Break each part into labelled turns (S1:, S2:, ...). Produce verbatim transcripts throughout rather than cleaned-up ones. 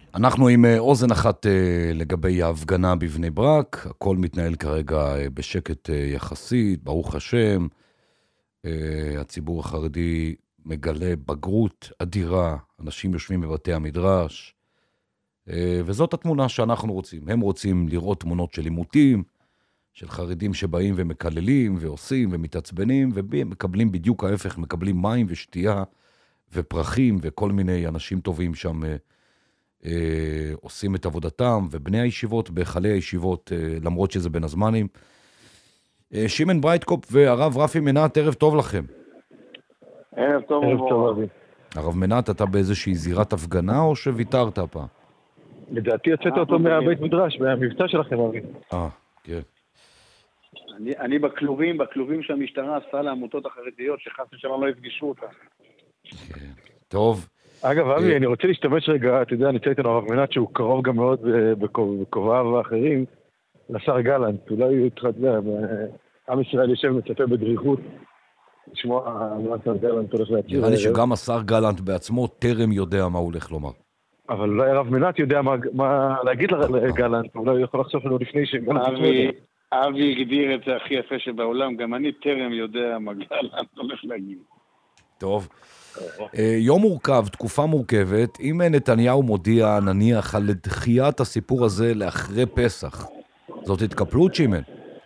S1: אנחנו עם אה, אוזן אחת אה, לגבי ההפגנה בבני ברק, הכל מתנהל כרגע אה, בשקט אה, יחסית, ברוך השם. אה, הציבור החרדי מגלה בגרות אדירה, אנשים יושבים בבתי המדרש, אה, וזאת התמונה שאנחנו רוצים. הם רוצים לראות תמונות של עימותים, של חרדים שבאים ומקללים ועושים ומתעצבנים, ומקבלים בדיוק ההפך, מקבלים מים ושתייה ופרחים וכל מיני אנשים טובים שם אה, אה, עושים את עבודתם, ובני הישיבות, בהיכלי הישיבות, אה, למרות שזה בין הזמנים. אה, שמן ברייטקופ והרב רפי מנת, ערב טוב לכם.
S2: ערב טוב
S3: ערב טוב,
S2: וברוך.
S3: אבי.
S1: הרב מנת, אתה באיזושהי זירת הפגנה או שוויתרת הפעם?
S3: לדעתי יצאת אותו מהבית מדרש, מהמבצע שלכם, אבי.
S1: אה, כן.
S2: אני, אני בכלובים, בכלובים שהמשטרה עשתה לעמותות החרדיות, שחס ושלום לא יפגשו אותה.
S1: כן. טוב.
S3: אגב, אבי,
S1: אה,
S3: אני רוצה להשתמש רגע, אתה יודע, נמצא איתנו הרב מנת, שהוא קרוב גם מאוד אה, בכוב- בכובעיו האחרים, לשר גלנט. אולי הוא התחיל, אתה יודע, אה, עם ישראל יושב מצפה בדריכות, לשמוע מה השר גלנט הולך להצהיר.
S1: נראה לי
S3: הערב.
S1: שגם השר גלנט בעצמו טרם יודע מה הוא הולך לומר.
S3: אבל אולי הרב מנת יודע מה, מה להגיד לגלנט, אולי הוא יכול לחשוף לנו לפני שגלנט יצא
S2: אבי,
S3: אותו.
S2: אבי הגדיר את זה הכי יפה שבעולם, גם אני טרם יודע מה גלנט הולך להגיד.
S1: טוב. אה, יום מורכב, תקופה מורכבת. אם נתניהו מודיע, נניח, על דחיית הסיפור הזה לאחרי פסח, זאת התקפלות, שמן?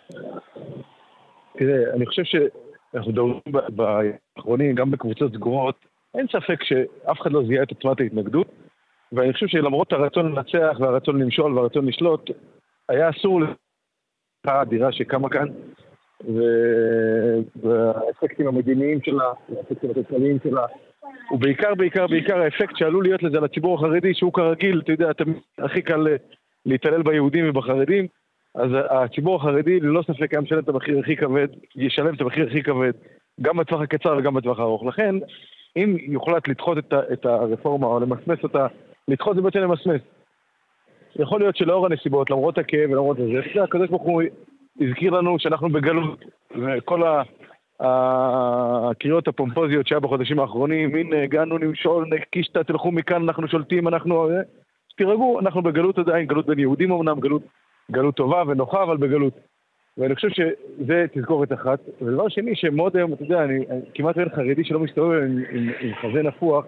S3: תראה, אני חושב שאנחנו מדברים באחרונים, גם בקבוצות סגורות, אין ספק שאף אחד לא זיהה את עוצמת ההתנגדות, ואני חושב שלמרות הרצון לנצח והרצון למשול והרצון לשלוט, היה אסור להפכה האדירה שקמה כאן, והאפקטים המדיניים שלה, האפקטים הכלכליים שלה, ובעיקר, בעיקר, בעיקר האפקט שעלול להיות לזה לציבור החרדי, שהוא כרגיל, אתה יודע, תמיד הכי קל להתעלל ביהודים ובחרדים, אז הציבור החרדי ללא ספק היה משלם את המחיר הכי כבד, ישלם את המחיר הכי כבד, גם בטווח הקצר וגם בטווח הארוך. לכן, אם יוחלט לדחות את, ה- את הרפורמה או למסמס אותה, לדחות זה בעצם למסמס. יכול להיות שלאור הנסיבות, למרות הכאב ולמרות זה, זה הקדוש ברוך הוא הזכיר לנו שאנחנו בגלות, וכל ה- הקריאות הפומפוזיות שהיה בחודשים האחרונים, הנה הגענו למשול, נקישת, תלכו מכאן, אנחנו שולטים, אנחנו... תירגעו, אנחנו בגלות עדיין, גלות בין יהודים אמנם, גלות, גלות טובה ונוחה, אבל בגלות. ואני חושב שזה תזכורת אחת. ודבר שני, שמאוד היום, אתה יודע, אני, אני כמעט אין חרדי שלא מסתובב עם, עם, עם חזה נפוח,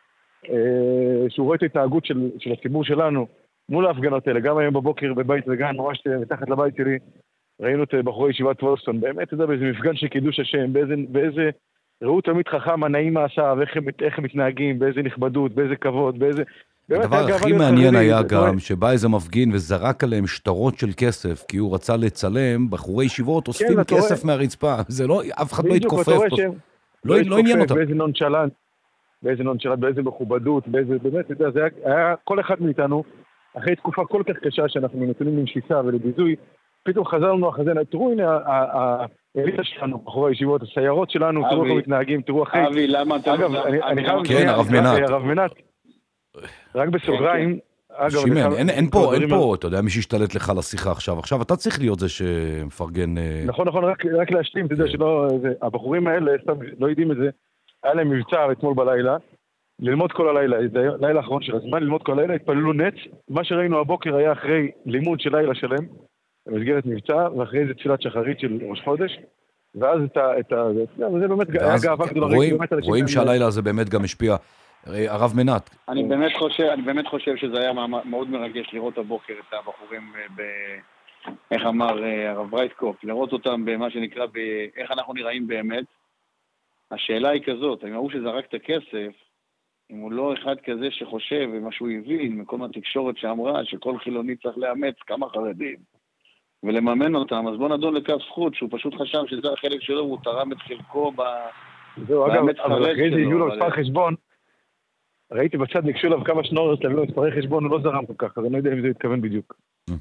S3: אה, שהוא רואה את ההתנהגות של, של הציבור שלנו מול ההפגנות האלה. גם היום בבוקר בבית וגן, ממש מתחת לבית שלי, ראינו את בחורי ישיבת וולפסון, באמת, אתה יודע, באיזה מפגן של קידוש השם, באיזה, באיזה ראו תמיד חכם, הנעים מעשה, ואיך הם, איך הם מתנהגים, באיזה נכבדות, באיזה כבוד, באיזה...
S1: הדבר הכי מעניין היה גם שבא איזה מפגין וזרק עליהם שטרות של כסף, כי הוא רצה לצלם, בחורי ישיבות אוספים כסף מהרצפה, זה לא, אף אחד לא התכופף, לא עניין אותם.
S3: באיזה נונשלנט, באיזה נונשלנט, באיזה מכובדות, באיזה, באמת, אתה יודע, זה היה כל אחד מאיתנו, אחרי תקופה כל כך קשה שאנחנו נתונים למשיסה ולביזוי, פתאום חזרנו החזן, תראו הנה, האליטה שלנו, בחורי הישיבות, הסיירות שלנו, תראו איך הם מתנהגים, תראו אחרי...
S2: אבי, למה אתה...
S3: אגב, אני חייב...
S1: כן, הרב מנת.
S3: רק בסוגריים, אגב...
S1: שימן, אין פה, אין פה, אתה יודע, מי שישתלט לך לשיחה עכשיו. עכשיו, אתה צריך להיות זה שמפרגן...
S3: נכון, נכון, רק להשלים, אתה יודע שלא... הבחורים האלה, סתם לא יודעים את זה, היה להם מבצע אתמול בלילה, ללמוד כל הלילה, זה לילה האחרון של הזמן, ללמוד כל הלילה, התפללו נץ, מה שראינו הבוקר היה אחרי לימוד של לילה שלם, במסגרת מבצע, ואחרי זה תפילת שחרית של ראש חודש, ואז את ה... זה באמת היה גאווה גדולה.
S1: רואים שהלילה הזה באמת גם השפיע. הרב מנת.
S2: אני באמת חושב, אני באמת חושב שזה היה מאוד מרגש לראות הבוקר את הבחורים ב... איך אמר הרב ברייטקופ, לראות אותם במה שנקרא באיך אנחנו נראים באמת. השאלה היא כזאת, אם הוא שזרק את הכסף, אם הוא לא אחד כזה שחושב ומה שהוא הבין מכל התקשורת שאמרה שכל חילוני צריך לאמץ כמה חרדים ולממן אותם, אז בוא נדון לכף זכות שהוא פשוט חשב שזה החלק שלו והוא תרם את חלקו באמץ חרד שלו.
S3: יהיו לו מספר חשבון, ראיתי בצד ניגשו אליו כמה שנורס להביא לו מספרי חשבון, הוא לא זרם כל כך, אז אני לא יודע אם זה יתכוון בדיוק.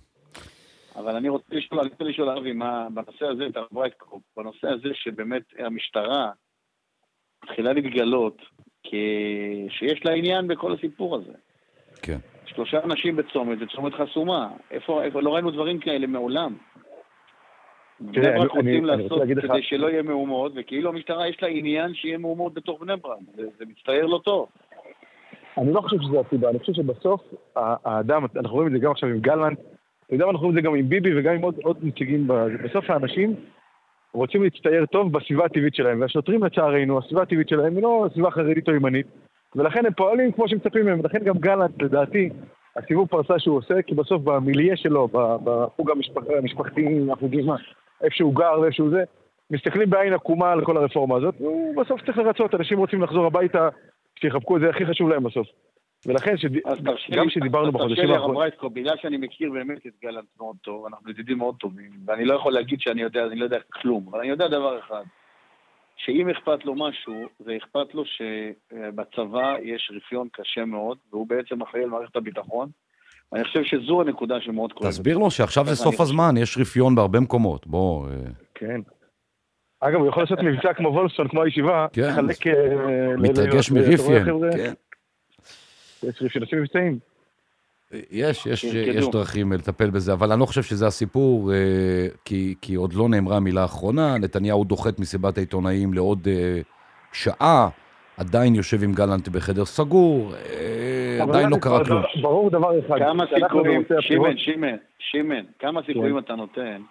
S2: אבל אני רוצה לשאול, אני רוצה לשאול אבי, מה בנושא הזה, את הרב ברייטקופ, בנושא הזה שבאמת המשטרה התחילה להתגלות שיש לה עניין בכל הסיפור הזה.
S1: כן.
S2: שלושה אנשים בצומת, זה צומת חסומה. איפה, איפה, לא ראינו דברים כאלה מעולם. בני ברק רוצים לעשות כדי שלא יהיה מהומות, וכאילו המשטרה יש לה עניין שיהיה מהומות בתוך בני ברק. זה, זה מצטייר לא טוב.
S3: אני לא חושב שזה הסיבה, אני חושב שבסוף האדם, אנחנו רואים את זה גם עכשיו עם גלנט, וגם אנחנו רואים את זה גם עם ביבי וגם עם עוד, עוד נציגים, בסוף האנשים רוצים להצטייר טוב בסביבה הטבעית שלהם, והשוטרים לצערנו, הסביבה הטבעית שלהם היא לא סביבה חרדית או ימנית, ולכן הם פועלים כמו שמצפים מהם, ולכן גם גלנט, לדעתי, הסיבוב פרסה שהוא עושה, כי בסוף במיליה שלו, בחוג המשפחתי, החוגים, איפה שהוא גר ואיפה שהוא זה, מסתכלים בעין עקומה על כל הרפורמה הזאת, ובסוף צריך לרצות, אנשים רוצים לחזור הביתה, שיחבקו את זה, הכי חשוב להם בסוף. ולכן, גם שדיברנו בחודשים האחרונים...
S2: בגלל שאני מכיר באמת את גלנט מאוד טוב, אנחנו ידידים מאוד טובים, ואני לא יכול להגיד שאני יודע, אני לא יודע כלום, אבל אני יודע דבר אחד, שאם אכפת לו משהו, זה אכפת לו שבצבא יש רפיון קשה מאוד, והוא בעצם אחראי על מערכת הביטחון, ואני חושב שזו הנקודה שמאוד כואבת.
S1: תסביר לו שעכשיו זה סוף הזמן, יש רפיון בהרבה מקומות, בוא...
S3: כן. אגב, הוא יכול לעשות מבצע כמו וולפסון, כמו הישיבה, חלק...
S1: מתרגש מרפיין, כן.
S3: יש רפיון, עושים מבצעים.
S1: יש, יש, יש דרכים לטפל בזה, אבל אני לא חושב שזה הסיפור, כי, כי עוד לא נאמרה מילה אחרונה, נתניהו דוחת מסיבת העיתונאים לעוד שעה, עדיין יושב עם גלנט בחדר סגור, עדיין לא קרה כלום.
S3: ברור דבר אחד.
S2: כמה סיכויים, שימן, שימן, שימן, כמה סיכויים אתה נותן,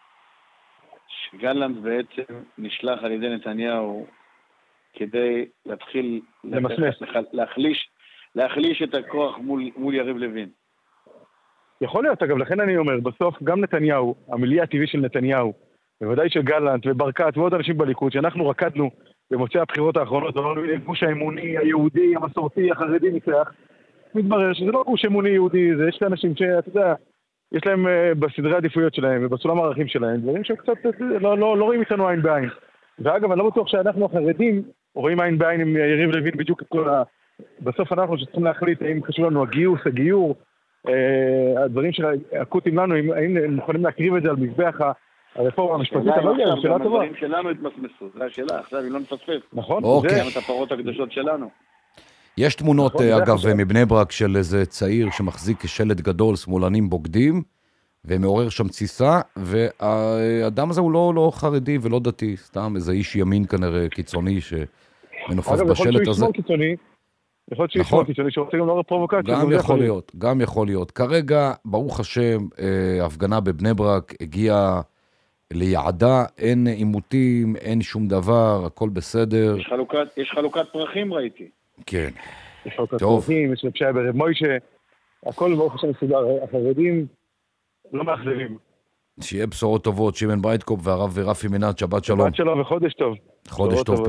S2: שגלנט בעצם נשלח על ידי נתניהו, כדי להתחיל, להחליש, להחליש את הכוח מול, מול יריב לוין.
S3: יכול להיות, אגב, לכן אני אומר, בסוף גם נתניהו, המיליה הטבעי של נתניהו, בוודאי של גלנט וברקת ועוד אנשים בליכוד, שאנחנו רקדנו במוצאי הבחירות האחרונות, אמרנו, הנה, גוש האמוני, היהודי, המסורתי, החרדי ניצח, מתברר שזה לא גוש אמוני יהודי, זה יש לאנשים שאתה יודע, יש להם uh, בסדרי העדיפויות שלהם ובסולם הערכים שלהם, דברים שהם קצת לא, לא, לא רואים איתנו עין בעין. ואגב, אני לא בטוח שאנחנו החרדים רואים עין בעין עם יריב לוין בדיוק את כל ה... בסוף אנחנו שצריכים להחליט האם חשוב לנו הגיוס, הגיור, הדברים שהאקוטיים לנו, האם הם מוכנים להקריב את זה על מזבח הרפורמה המשפטית, אבל זה שאלה טובה.
S2: הדברים שלנו התמסמסו, זו השאלה, עכשיו היא לא נפספס.
S3: נכון,
S2: זה גם את הפרות הקדושות שלנו.
S1: יש תמונות, אגב, מבני ברק של איזה צעיר שמחזיק שלט גדול, שמאלנים בוגדים, ומעורר שם תסיסה, והאדם הזה הוא לא חרדי ולא דתי, סתם איזה איש ימין כנראה קיצוני שמנופף בשלט הזה.
S3: אגב, יכול להיות שהוא ישמאל קיצוני, יכול להיות שישמע קיצוני שרוצה גם לעורר פרובוקציה.
S1: גם יכול להיות, גם יכול להיות. כרגע, ברוך השם, הפגנה בבני ברק הגיעה ליעדה, אין עימותים, אין שום דבר, הכל בסדר.
S2: יש חלוקת, יש חלוקת פרחים, ראיתי.
S1: כן.
S3: יש חלוקת פרחים, יש לפשעה ברב מוישה, הכל ברוך השם מסודר, החרדים לא מאכזבים.
S1: שיהיה בשורות טובות, שימן ברייטקופ והרב רפי מנד, שבת שלום.
S3: שבת שלום וחודש טוב.
S1: חודש טוב.